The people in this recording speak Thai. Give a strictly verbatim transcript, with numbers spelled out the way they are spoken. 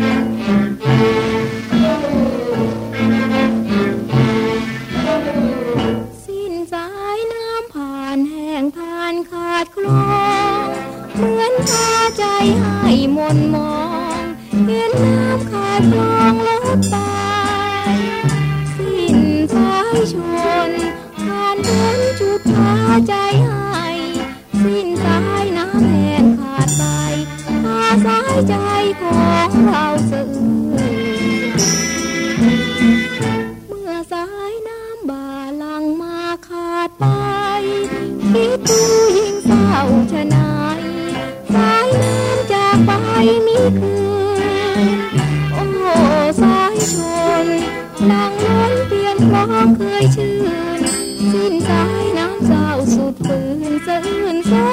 สิ้นสายน้ำผ่านแห้งผ่านขาดคลองเหมือนพาใจให้มนมองเห็นน้ำขาดคลองลดไปสิ้นสายชนผ่านพ้นจุดพาใจให้สิ้นสายน้ำแห้งขาดไปพาสายใจของเราสื่อเมื่อสายน้ำบาลังมาขาดไปคิดดูยิ่งเศร้าชะนายสายน้ำจากไปมีคืนโอ้สายชนลังล้นเปลี่ยนคลองเคยชื่นสิ้นสายน้ำเศร้าสุดฝืนสะอื้นสะ